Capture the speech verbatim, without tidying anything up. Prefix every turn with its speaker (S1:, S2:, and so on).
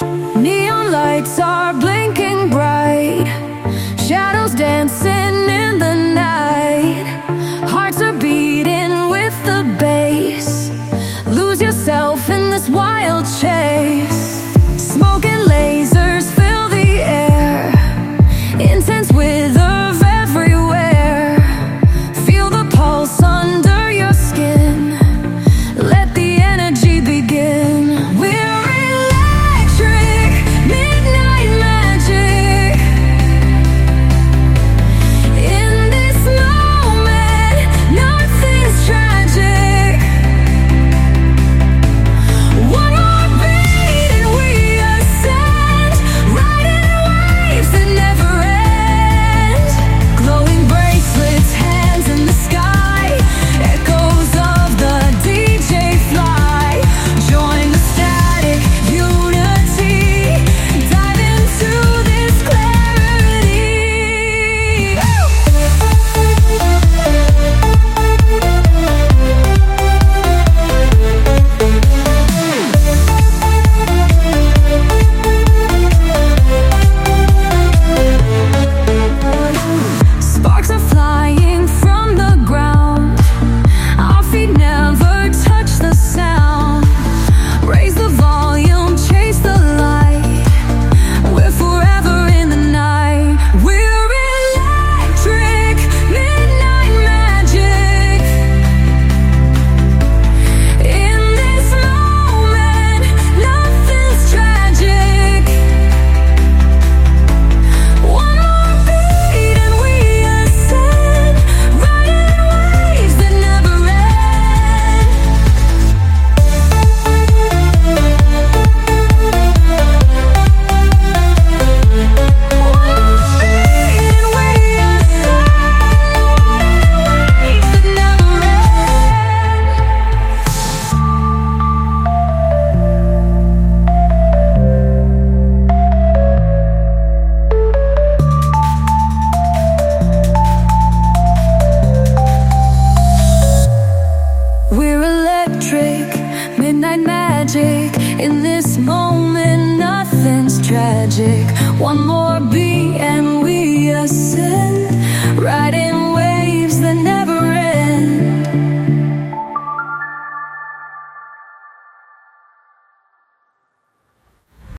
S1: Neon lights are blinking bright, shadows dancing in the night. Hearts are beating with the bass. Lose yourself in this wild chase. Smoke and lasers fill the air, intense with verve everywhere. Feel the pulse under your skin. Let the energy begin. We're electric, midnight magic. In this moment, nothing's tragic. One more beat and we ascend, riding waves that never end. Glowing bracelets, hands in the sky, echoes of the D J fly. Join the static, unity, dive into this clarity. Sparks are flying from the ground. Our feet never touch the sound. Raise the volume, chase the light. We're forever in the night. We're electric, midnight magic. In this moment, nothing's tragic. One more beat and we ascend, riding waves that never end. One more beat and we ascend, riding waves that never end. We're electric, midnight magic. In this moment, nothing's tragic. One more